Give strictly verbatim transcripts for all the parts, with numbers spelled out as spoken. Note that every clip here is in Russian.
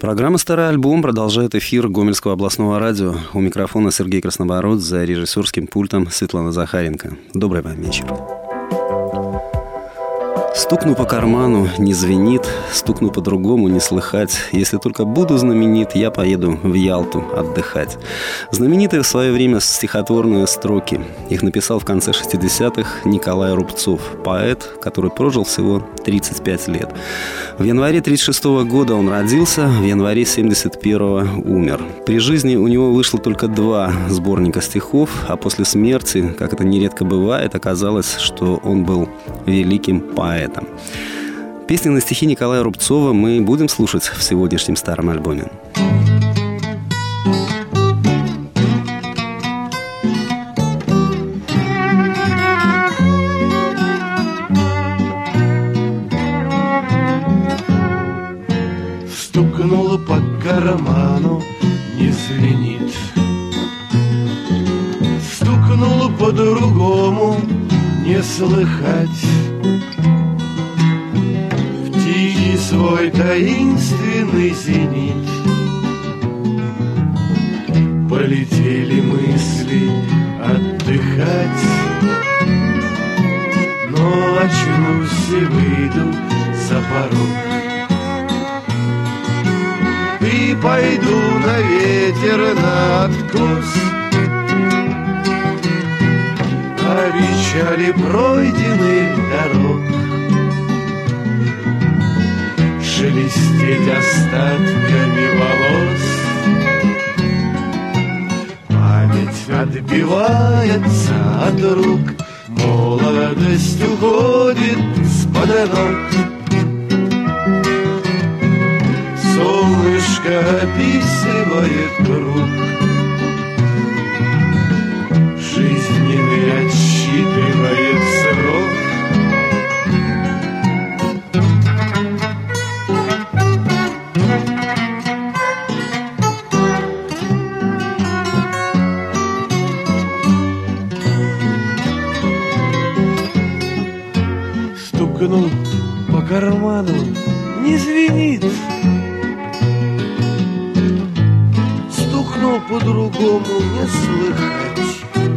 Программа «Старый альбом» продолжает эфир Гомельского областного радио. У микрофона Сергей Краснобород, за режиссерским пультом Светлана Захаренко. Добрый вам вечер. Стукну по карману, не звенит, стукну по-другому, не слыхать. Если только буду знаменит, я поеду в Ялту отдыхать. Знаменитые в свое время стихотворные строки. Их написал в конце шестидесятых Николай Рубцов, поэт, который прожил всего тридцать пять лет. В январе тридцать шестого года он родился, в январе семьдесят первого умер. При жизни у него вышло только два сборника стихов, а после смерти, как это нередко бывает, оказалось, что он был великим поэтом. Песни на стихи Николая Рубцова мы будем слушать в сегодняшнем старом альбоме. Стукнула по карману, не звенит. Стукнула по-другому, не слыхать. Тихий свой таинственный зенит полетели мысли отдыхать. Но очнусь и выйду за порог и пойду на ветер на откос. Обещали пройденных дорог шелестеть остатками волос. Память отбивается от рук, молодость уходит из-под ног. Солнышко описывает круг, жизненный отсчитывает срок. Стукнул по карману, не звенит. Стукнул по-другому, не слыхать.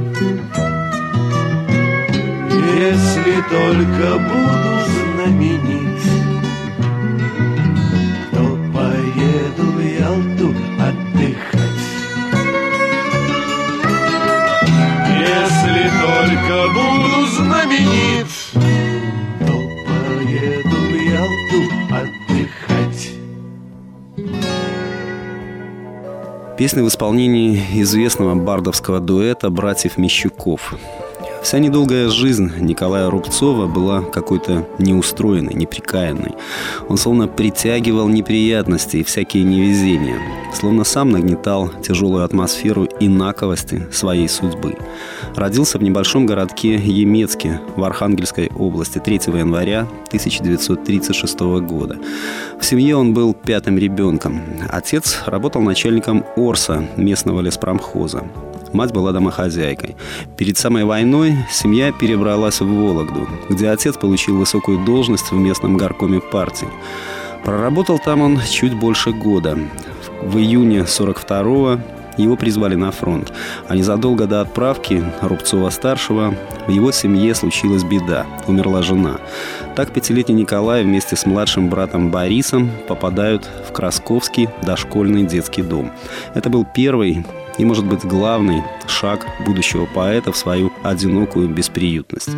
Если только буду знаменит, то поеду в Ялту отдыхать. Если только буду знаменит, поеду в Ялту отдыхать. Песня в исполнении известного бардовского дуэта братьев Мещуков. Вся недолгая жизнь Николая Рубцова была какой-то неустроенной, неприкаянной. Он словно притягивал неприятности и всякие невезения, словно сам нагнетал тяжелую атмосферу инаковости своей судьбы. Родился в небольшом городке Емецке в Архангельской области третьего января тысяча девятьсот тридцать шестого года. В семье он был пятым ребенком. Отец работал начальником Орса, местного леспромхоза. Мать была домохозяйкой. Перед самой войной семья перебралась в Вологду, где отец получил высокую должность в местном горкоме партии. Проработал там он чуть больше года. В июне сорок второго его призвали на фронт, а незадолго до отправки Рубцова-старшего в его семье случилась беда. Умерла жена. Так пятилетний Николай вместе с младшим братом Борисом попадают в Красковский дошкольный детский дом. Это был первый и, может быть, главный шаг будущего поэта в свою одинокую бесприютность.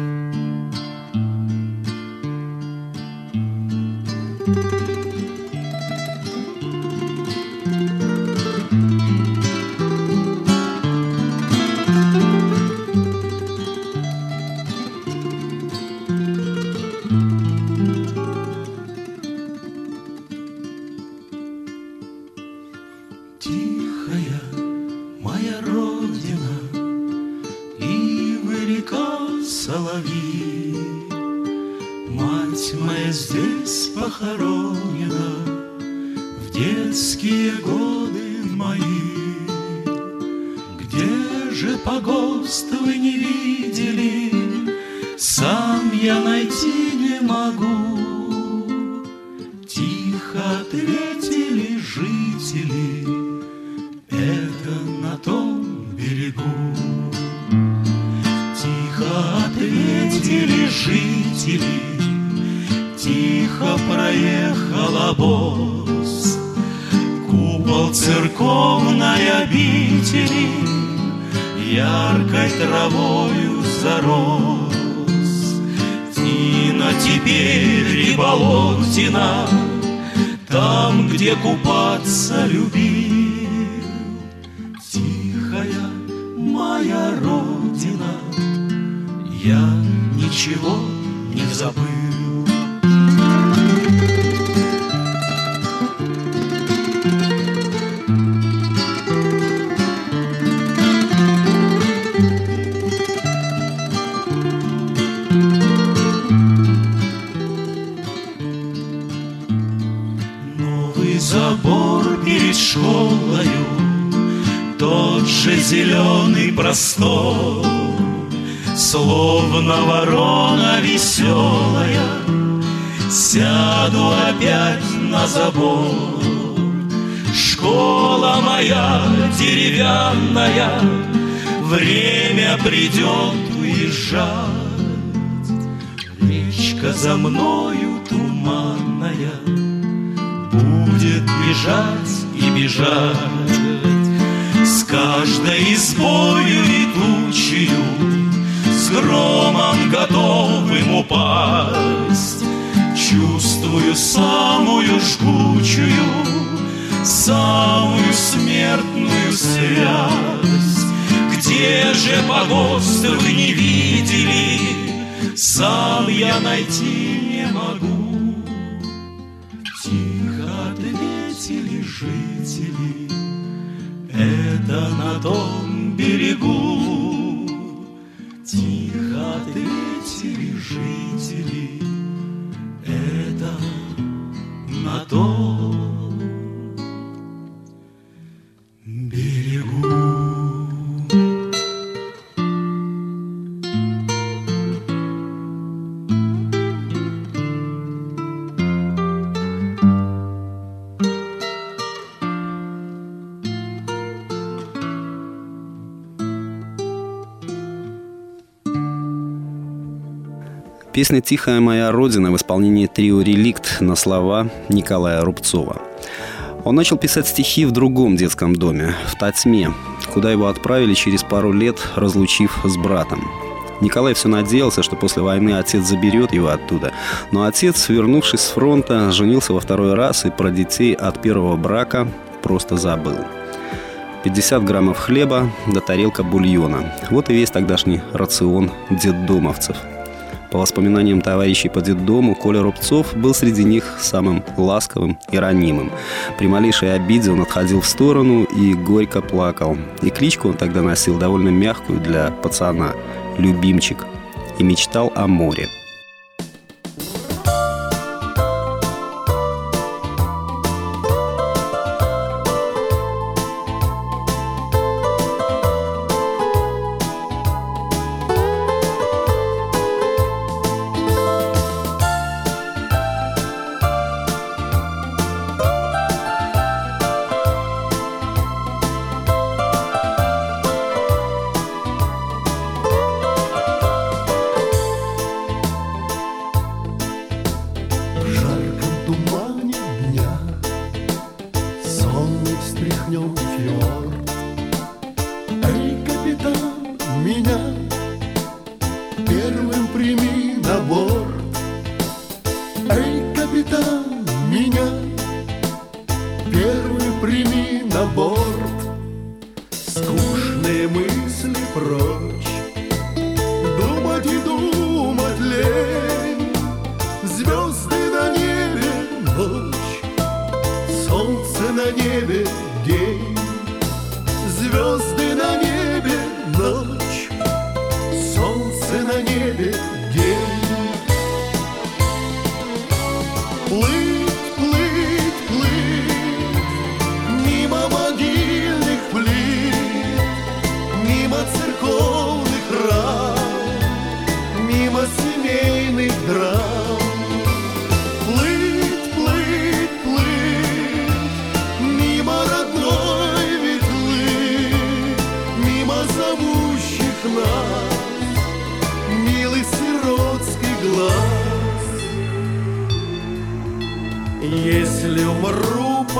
Соловьи, мать моя здесь похоронена в детские годы мои. Где же погост вы не видели, сам я найти не могу. Тихо ответили жители. видели, это на том берегу. Тихо ответили жители, тихо проехал обоз. Купол церковной обители яркой травою зарос. Тина теперь и Болотина, там, где купаться любил. Тихая моя родина, я ничего не забыл. Забор перед школою, тот же зеленый простор, словно ворона веселая, сяду опять на забор. Школа моя деревянная, время придет уезжать. Речка за мною туманная будет бежать и бежать. С каждой избою летучую, с громом готовым упасть, чувствую самую жгучую, самую смертную связь. Где же погост вы не видели, сам я найти не могу. Ответили жители, это на том берегу. Тихо ответили жители, это на том берегу. Песня «Тихая моя родина» в исполнении трио «Реликт» на слова Николая Рубцова. Он начал писать стихи в другом детском доме, в Тотьме, куда его отправили через пару лет, разлучив с братом. Николай все надеялся, что после войны отец заберет его оттуда. Но отец, вернувшись с фронта, женился во второй раз и про детей от первого брака просто забыл. пятьдесят граммов хлеба да тарелка бульона. Вот и весь тогдашний рацион детдомовцев. По воспоминаниям товарищей по детдому, Коля Рубцов был среди них самым ласковым и ранимым. При малейшей обиде он отходил в сторону и горько плакал. И кличку он тогда носил довольно мягкую для пацана – «Любимчик», и мечтал о море. Мимо церковь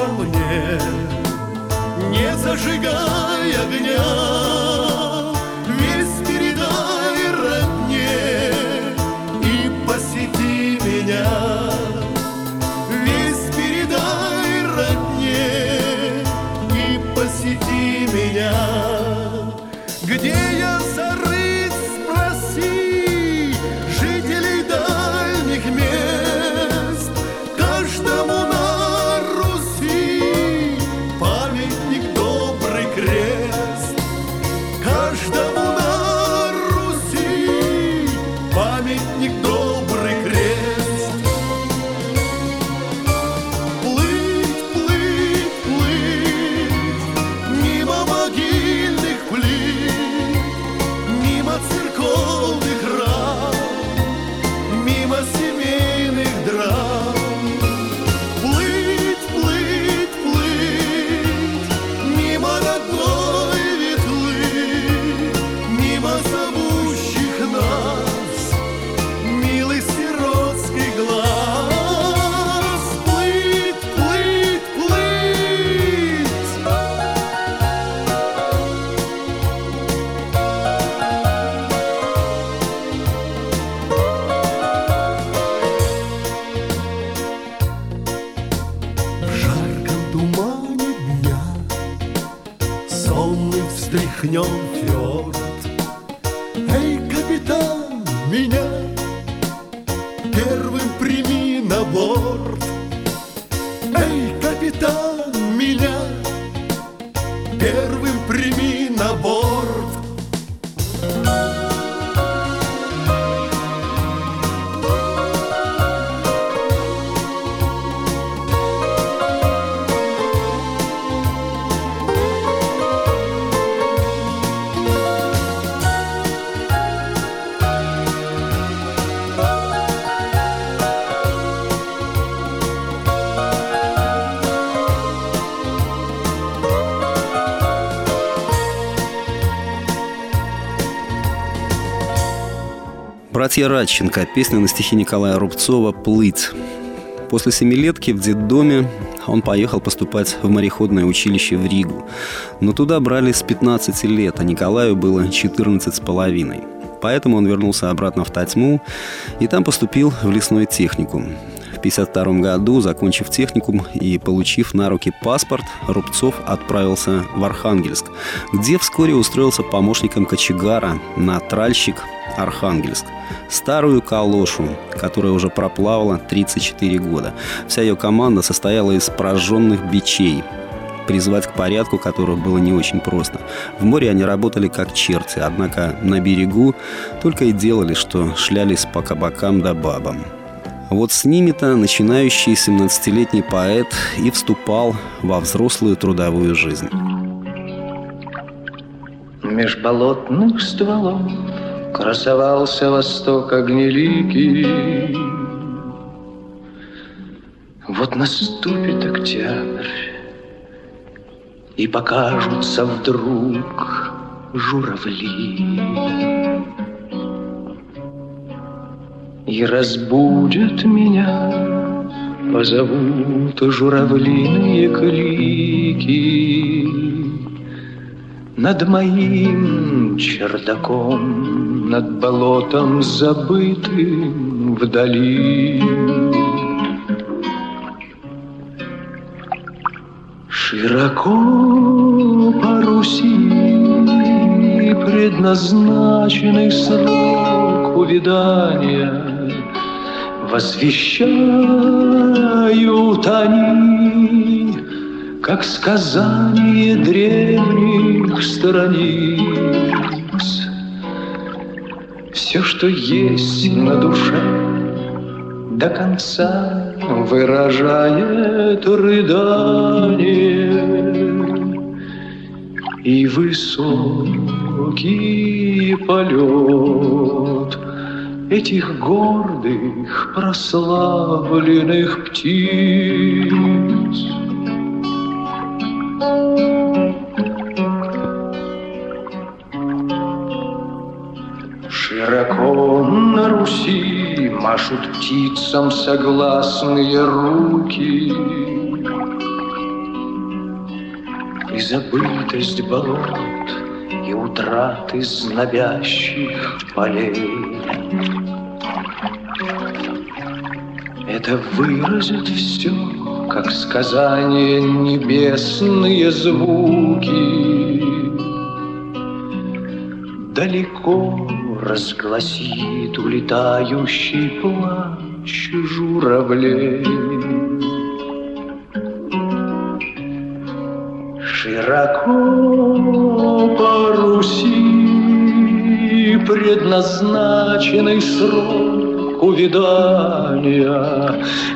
волне, не зажигай огня, весь передай родне и посети меня. Весь передай родне и посети меня. Где я зарыт, спроси жителей дальних мест. Каждому на Руси памятник, добрый крест. Каждому на Руси памятник, добрый крест. Плыть, плыть, плыть мимо могильных плит, мимо церковных рам, мимо семейных драм. Плыть, плыть, плыть мимо родной ветлы, мимо зовущих нас милый сиротский глаз. Плыть, плыть, плыть. В жарком тумане дня сонный встряхнем фьорд. Эй, капитан, меня первым прими на борт. Эй, капитан, меня первым прими на борт. Братья Радченко. Песня на стихи Николая Рубцова «Плыть». После семилетки в детдоме он поехал поступать в мореходное училище в Ригу. Но туда брали с пятнадцати лет, а Николаю было четырнадцать с половиной. Поэтому он вернулся обратно в Тотьму и там поступил в лесной техникум. В пятьдесят втором году, закончив техникум и получив на руки паспорт, Рубцов отправился в Архангельск, где вскоре устроился помощником кочегара на тральщик Архангельск. Старую калошу, которая уже проплавала тридцать четыре года. Вся ее команда состояла из прожженных бичей, призвать к порядку которых было не очень просто. В море они работали как черти, однако на берегу только и делали, что шлялись по кабакам да бабам. Вот с ними-то начинающий семнадцатилетний поэт и вступал во взрослую трудовую жизнь. Меж болотных стволов красовался восток огнеликий. Вот наступит октябрь, и покажутся вдруг журавли, и разбудят меня, позовут журавлиные клики над моим чердаком, над болотом забытым вдали. Широко по Руси предназначенный срок увядания возвещают они, как сказание древних страниц. Все, что есть на душе, до конца выражает рыдание, и высокий полет этих гордых прославленных птиц. Широко на Руси машут птицам согласные руки, забытость болот, и утраты знобящих полей. Это выразит все, как сказания небесные звуки. Далеко разгласит улетающий плач журавлей. Широко по Руси предназначенный срок увядания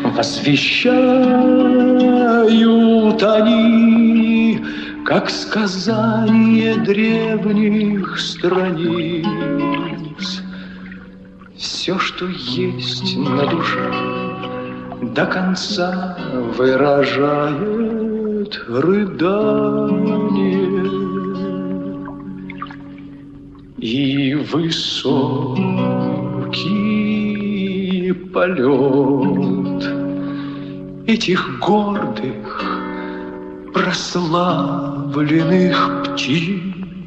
возвещают они, как сказание древних страниц. Все, что есть на душе, до конца выражает рыдание. И высокий полет этих гордых, прославленных птиц.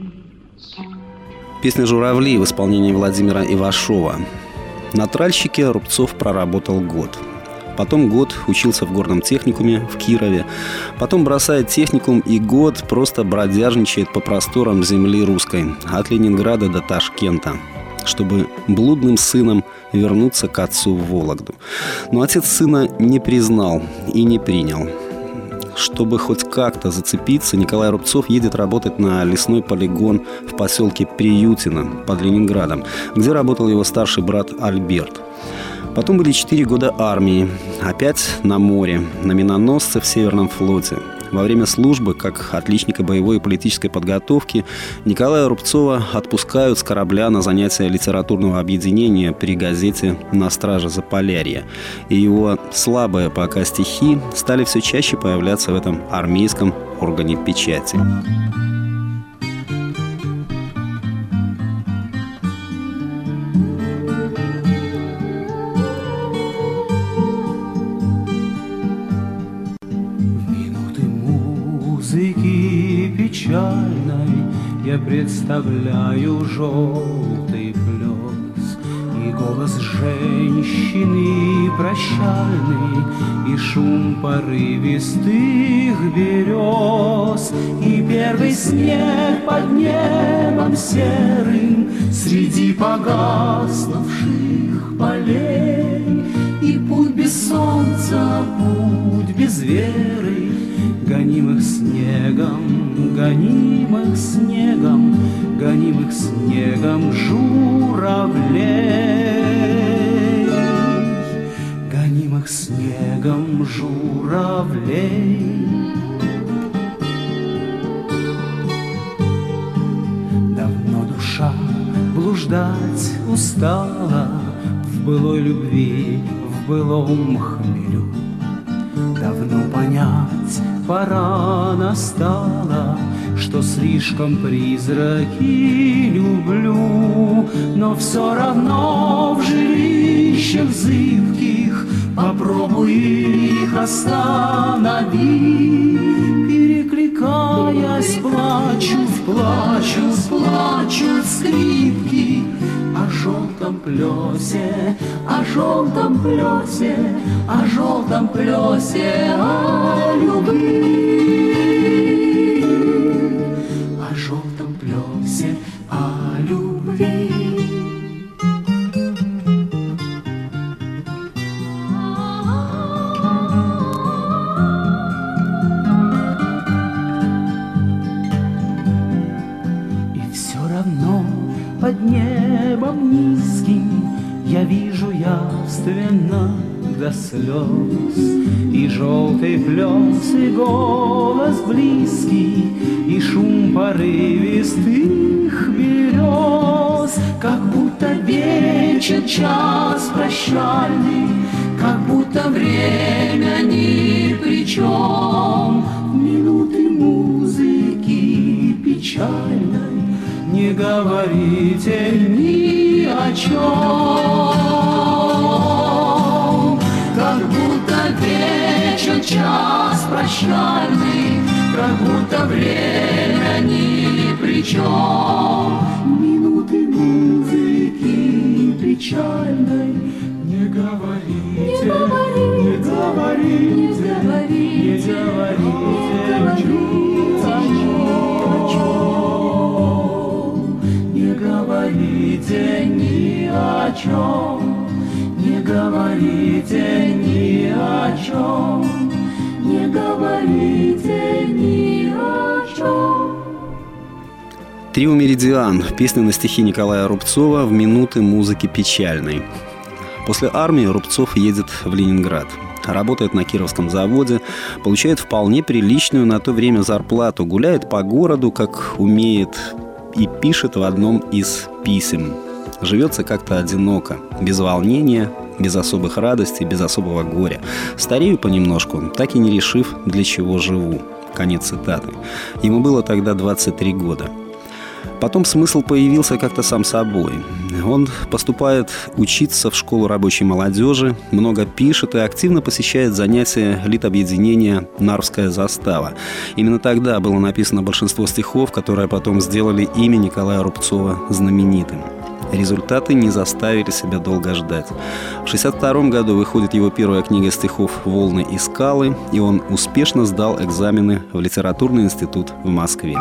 Песня «Журавли» в исполнении Владимира Ивашова. На тральщике Рубцов проработал год. Потом год учился в горном техникуме в Кирове. Потом бросает техникум и год просто бродяжничает по просторам земли русской, от Ленинграда до Ташкента, чтобы блудным сыном вернуться к отцу в Вологду. Но отец сына не признал и не принял. Чтобы хоть как-то зацепиться, Николай Рубцов едет работать на лесной полигон в поселке Приютино под Ленинградом, где работал его старший брат Альберт. Потом были четыре года армии, опять на море, на миноносце в Северном флоте. Во время службы, как отличника боевой и политической подготовки, Николая Рубцова отпускают с корабля на занятия литературного объединения при газете «На страже Заполярья». И его слабые пока стихи стали все чаще появляться в этом армейском органе печати. Я представляю желтый плес и голос женщины прощальный, и шум порывистых берез, и первый снег под небом серым среди погаснувших полей, и путь без солнца, путь без веры, гонимых снегом, гонимых снегом, гонимых снегом журавлей, гонимых снегом журавлей. Давно душа блуждать устала в былой любви, в былом хмелю. Давно понять пора настала, что слишком призраки люблю, но все равно в жилищах зыбких попробуй их останови. Перекликаясь, плачут, плачут, плачут скрипки о желтом плесе, о желтом плесе, о желтом плесе, о любви, о желтом плесе, о любви. И все равно под небом низким я вижу явственно до слез и желтый плес, и голос близкий, и шум порывистых берез, как будто вечен час прощальный, как будто время ни при чем. Минуты музыки печальной не говорите ни о чем, как будто вечен час прощальный, как будто время ни при чем. Минуты музыки печальной. Не говорите, не говорите, не говорите, не говорите ни о чем, не говорите ни о чем, не говорите ни о чем. Трио «Меридиан» – песня на стихи Николая Рубцова в минуты музыки печальной. После армии Рубцов едет в Ленинград. Работает на Кировском заводе, получает вполне приличную на то время зарплату, гуляет по городу, как умеет, и пишет в одном из писем. Живется как-то одиноко, без волнения, без особых радостей, без особого горя. Старею понемножку, так и не решив, для чего живу. Конец цитаты. Ему было тогда двадцать три года. Потом смысл появился как-то сам собой. Он поступает учиться в школу рабочей молодежи, много пишет и активно посещает занятия литобъединения «Нарвская застава». Именно тогда было написано большинство стихов, которые потом сделали имя Николая Рубцова знаменитым. Результаты не заставили себя долго ждать. В шестьдесят втором году выходит его первая книга стихов «Волны и скалы», и он успешно сдал экзамены в литературный институт в Москве.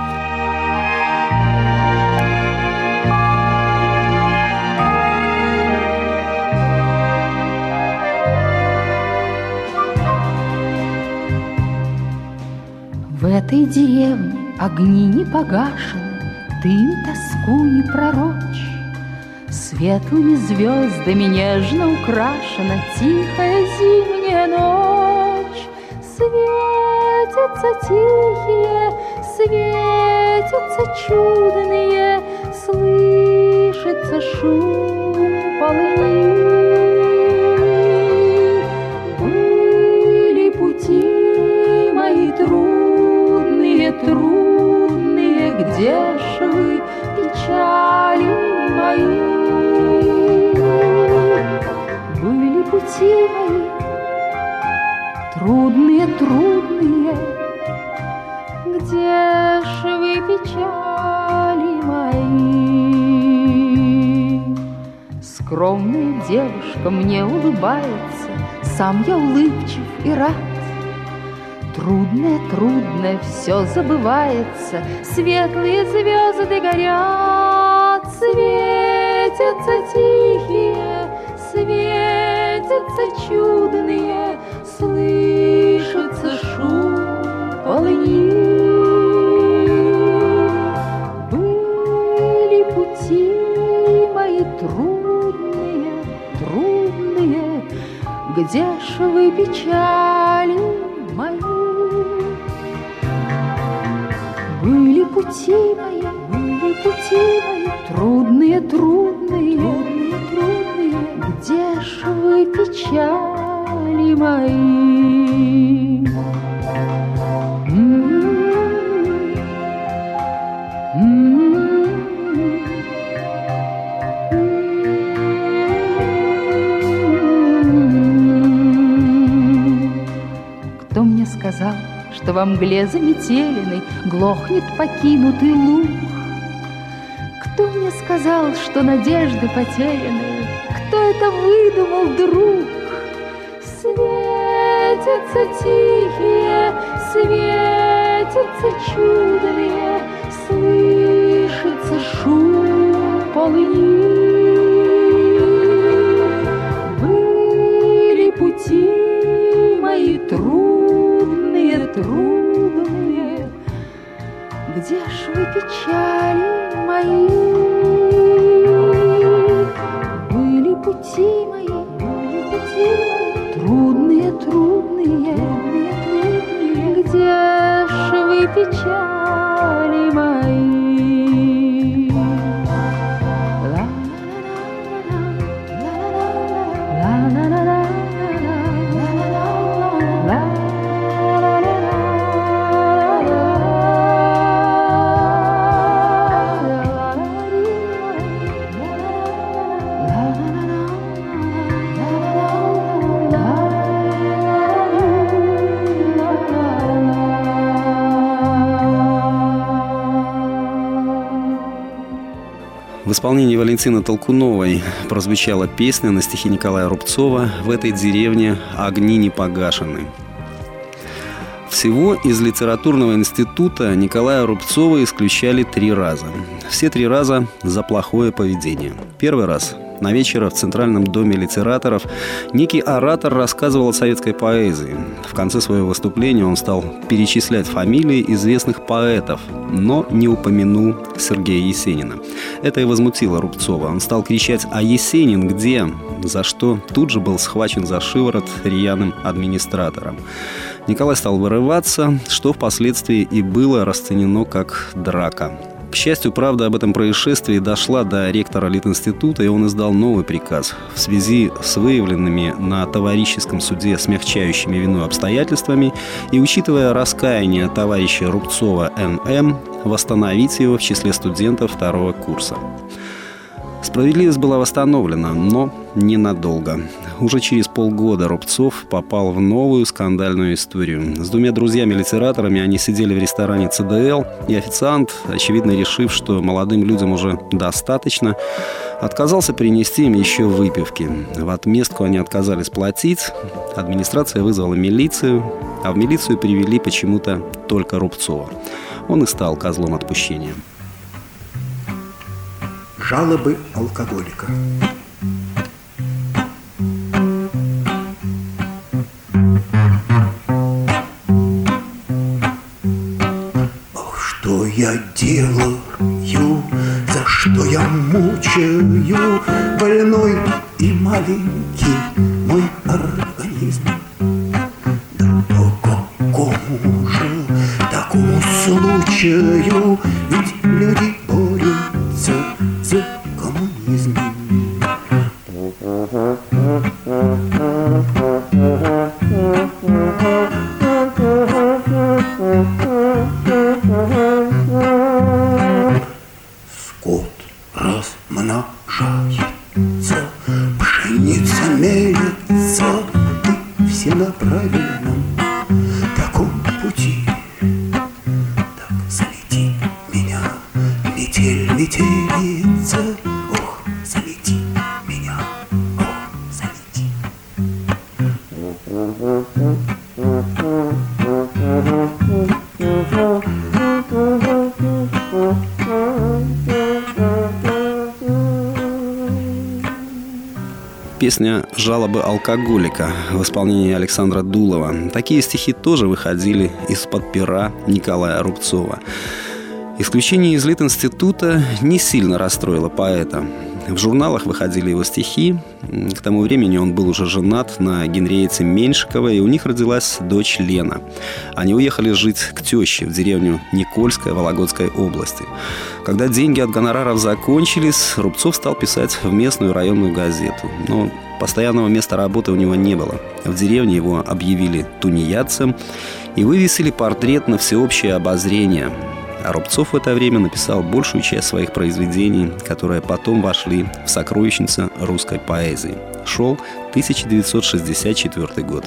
В этой деревне огни не погашены, дым тоску не пророчь. Светлыми звездами нежно украшена тихая зимняя ночь. Светятся тихие, светятся чудные, слышится шум полыни. Были пути мои трудные, трудные, где ж вы, печали мои? Были пути мои трудные, трудные, где ж вы, печали мои? Скромная девушка мне улыбается, сам я улыбчив и рад. Трудное, трудное, все забывается, светлые звезды горят. Светятся тихие, светятся чудные, слышится шум полыни. Были пути мои трудные, трудные, где ж вы, печали мои? Были пути мои, были пути мои, трудные, трудные, трудные, трудные, где ж вы, печали мои? Кто мне сказал, что во мгле заметеленной глохнет покинутый луг? Кто мне сказал, что надежды потеряны? Кто это выдумал, друг? Светятся тихие, светятся чудные, слышится шум полыни. Были пути мои трудные, трудные, где ж вы, печали мои? Были пути мои, были пути мои, трудные, трудные, трудные, где ж вы, печали мои? В исполнении Валентины Толкуновой прозвучала песня на стихи Николая Рубцова «В этой деревне огни не погашены». Всего из литературного института Николая Рубцова исключали три раза. Все три раза за плохое поведение. Первый раз на вечере в Центральном доме литераторов некий оратор рассказывал о советской поэзии. В конце своего выступления он стал перечислять фамилии известных поэтов, но не упомянул Сергея Есенина. Это и возмутило Рубцова. Он стал кричать: «А Есенин где?», за что тут же был схвачен за шиворот рьяным администратором. Николай стал вырываться, что впоследствии и было расценено как драка. К счастью, правда об этом происшествии дошла до ректора Литинститута, и он издал новый приказ. В связи с выявленными на товарищеском суде смягчающими вину обстоятельствами и учитывая раскаяние товарища Рубцова Эн Эм, восстановить его в числе студентов второго курса. Справедливость была восстановлена, но ненадолго. Уже через полгода Рубцов попал в новую скандальную историю. С двумя друзьями-литераторами они сидели в ресторане Цэ Дэ Эл, и официант, очевидно решив, что молодым людям уже достаточно, отказался принести им еще выпивки. В отместку они отказались платить, администрация вызвала милицию, а в милицию привели почему-то только Рубцова. Он и стал козлом отпущения. Жалобы алкоголика. Ох, что я делаю, за что я мучаю больной и маленький мой организм. Да по какому же такому случаю ведь люди борются за коммунизм. Скот размножается, пшеница мелется, и все на правильном таком пути. Так залети меня, метель метелица, ох, залети меня, ох, залети. Песня «Жалобы алкоголика» в исполнении Александра Дулова. Такие стихи тоже выходили из-под пера Николая Рубцова. Исключение из Литинститута не сильно расстроило поэта. В журналах выходили его стихи. К тому времени он был уже женат на Генриетте Меньшиковой, и у них родилась дочь Лена. Они уехали жить к теще в деревню Никольская Вологодской области. Когда деньги от гонораров закончились, Рубцов стал писать в местную районную газету. Но постоянного места работы у него не было. В деревне его объявили тунеядцем и вывесили портрет на всеобщее обозрение. А Рубцов в это время написал большую часть своих произведений, которые потом вошли в сокровищницу русской поэзии. Шел тысяча девятьсот шестьдесят четвёртый год.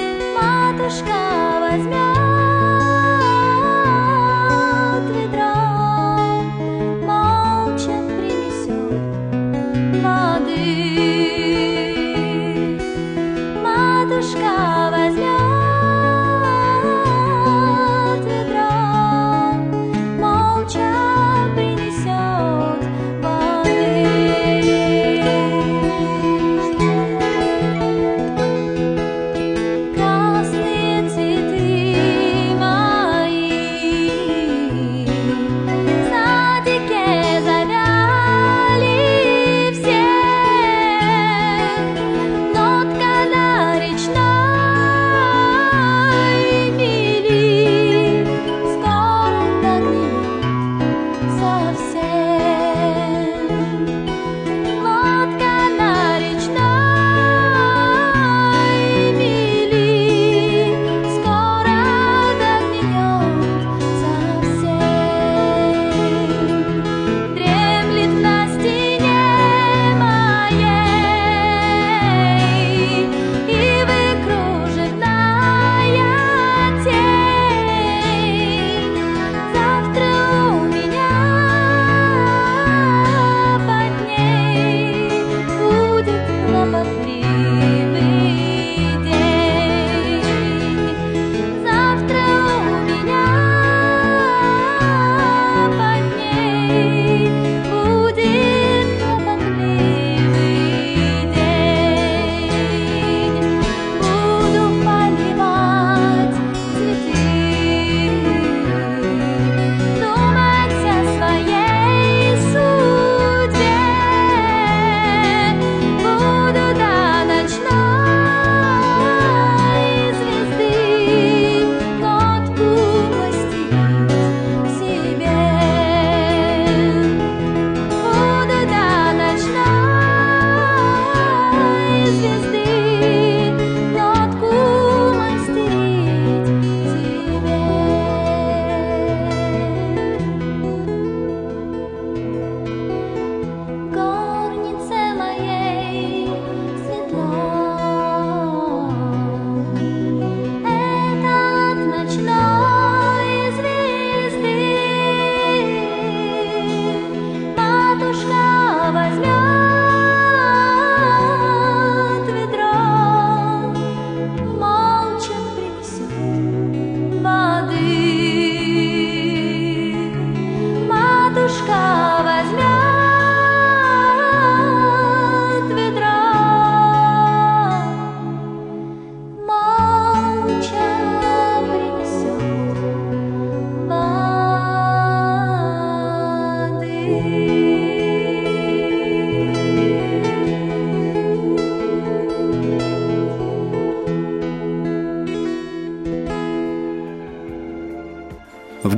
Возьмет ведро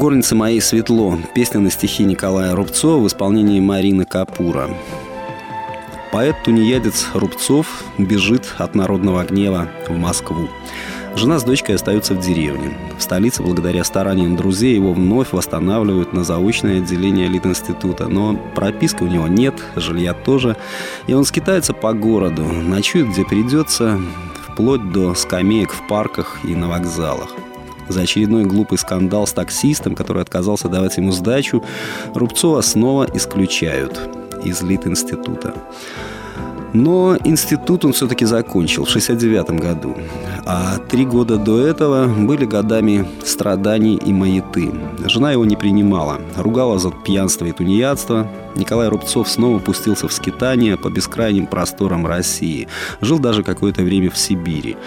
горнице моей светло» – песня на стихи Николая Рубцова в исполнении Марины Капура. Поэт-тунеядец Рубцов бежит от народного гнева в Москву. Жена с дочкой остаются в деревне. В столице, благодаря стараниям друзей, его вновь восстанавливают на заочное отделение Литинститута. Но прописки у него нет, жилья тоже. И он скитается по городу, ночует где придется, вплоть до скамеек в парках и на вокзалах. За очередной глупый скандал с таксистом, который отказался давать ему сдачу, Рубцова снова исключают из Литинститута. Но институт он все-таки закончил в шестьдесят девятом году. А три года до этого были годами страданий и маяты. Жена его не принимала, ругала за пьянство и тунеядство. Николай Рубцов снова пустился в скитание по бескрайним просторам России. Жил даже какое-то время в Сибири.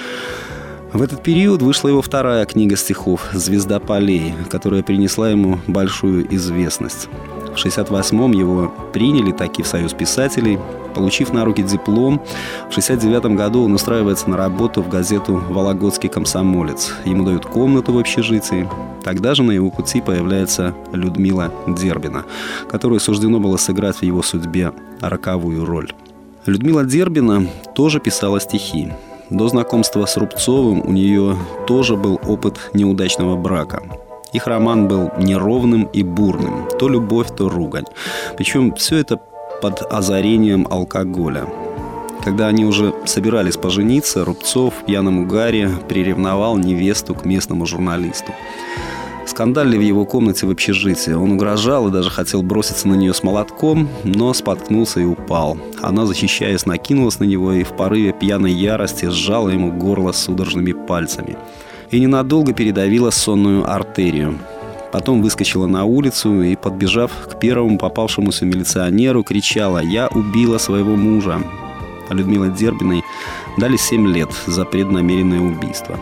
В этот период вышла его вторая книга стихов «Звезда полей», которая принесла ему большую известность. В шестьдесят восьмом его приняли таки в Союз писателей. Получив на руки диплом, в шестьдесят девятом году он устраивается на работу в газету «Вологодский комсомолец». Ему дают комнату в общежитии. Тогда же на его пути появляется Людмила Дербина, которой суждено было сыграть в его судьбе роковую роль. Людмила Дербина тоже писала стихи. До знакомства с Рубцовым у нее тоже был опыт неудачного брака. Их роман был неровным и бурным. То любовь, то ругань. Причем все это под озарением алкоголя. Когда они уже собирались пожениться, Рубцов в пьяном угаре приревновал невесту к местному журналисту. Скандалили в его комнате в общежитии. Он угрожал и даже хотел броситься на нее с молотком, но споткнулся и упал. Она, защищаясь, накинулась на него и в порыве пьяной ярости сжала ему горло судорожными пальцами. И ненадолго передавила сонную артерию. Потом выскочила на улицу и, подбежав к первому попавшемуся милиционеру, кричала: «Я убила своего мужа». А Людмиле Дербиной дали семь лет за преднамеренное убийство.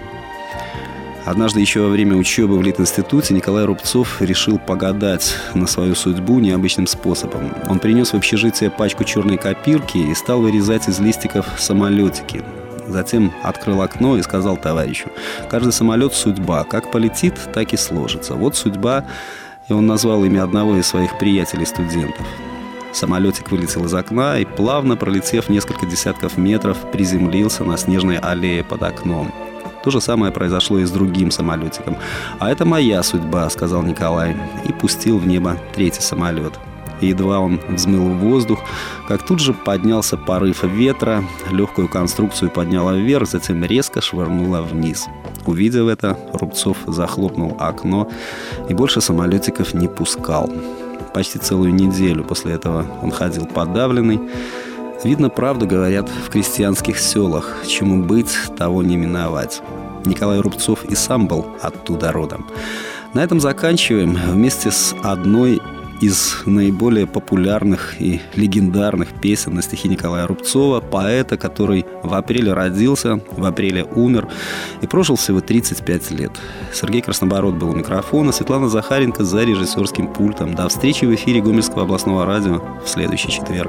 Однажды еще во время учебы в Литинституте Николай Рубцов решил погадать на свою судьбу необычным способом. Он принес в общежитие пачку черной копирки и стал вырезать из листиков самолетики. Затем открыл окно и сказал товарищу: «Каждый самолет — судьба. Как полетит, так и сложится. Вот судьба». И он назвал имя одного из своих приятелей-студентов. Самолетик вылетел из окна и, плавно пролетев несколько десятков метров, приземлился на снежной аллее под окном. То же самое произошло и с другим самолетиком. «А это моя судьба», — сказал Николай, и пустил в небо третий самолет. И едва он взмыл в воздух, как тут же поднялся порыв ветра, легкую конструкцию подняла вверх, затем резко швырнула вниз. Увидев это, Рубцов захлопнул окно и больше самолетиков не пускал. Почти целую неделю после этого он ходил подавленный. Видно, правду говорят в крестьянских селах: чему быть, того не миновать. Николай Рубцов и сам был оттуда родом. На этом заканчиваем вместе с одной из наиболее популярных и легендарных песен на стихи Николая Рубцова, поэта, который в апреле родился, в апреле умер и прожил всего тридцать пять лет. Сергей Краснобород был у микрофона, Светлана Захаренко за режиссерским пультом. До встречи в эфире Гомельского областного радио в следующий четверг.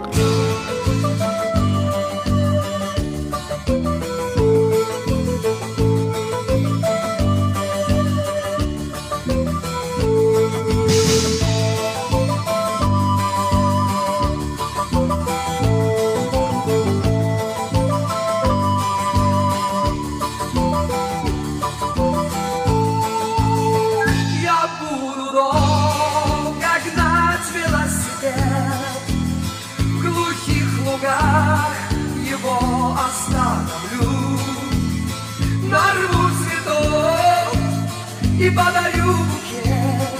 Нарву цветов и подарю букет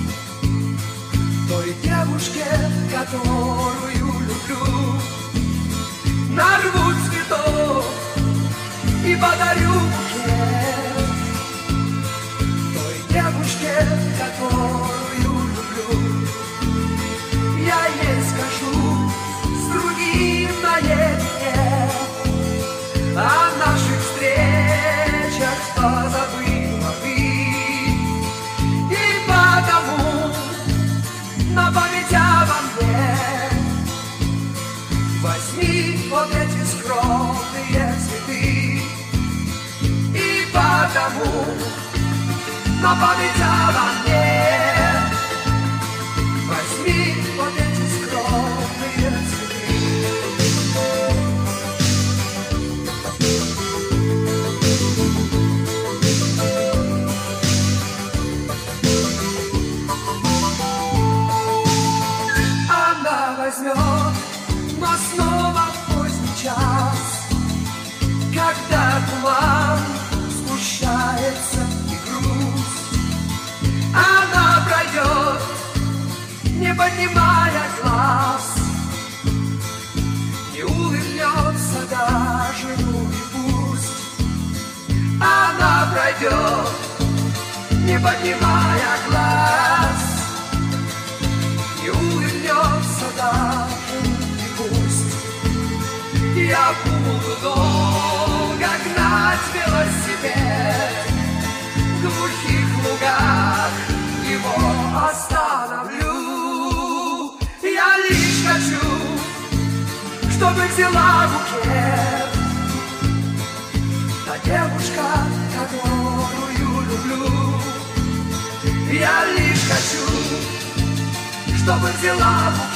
той девушке, которую люблю. Нарву цветов и подарю букет той девушке, которую люблю. Я ей скажу с другим наедине о наших встречах, позабыла ты. И потому на память обо мне возьми вот эти скромные цветы. И потому на память обо мне поднимая глаз, не улыбнется даже, ну и пусть она пройдет, не поднимая глаз, не улыбнется даже, и пусть я буду долго гнать велосипед в глухих лугах, его остановлю. Я лишь хочу, чтобы взяла букет та девушка, которую люблю. Я лишь хочу, чтобы взяла букет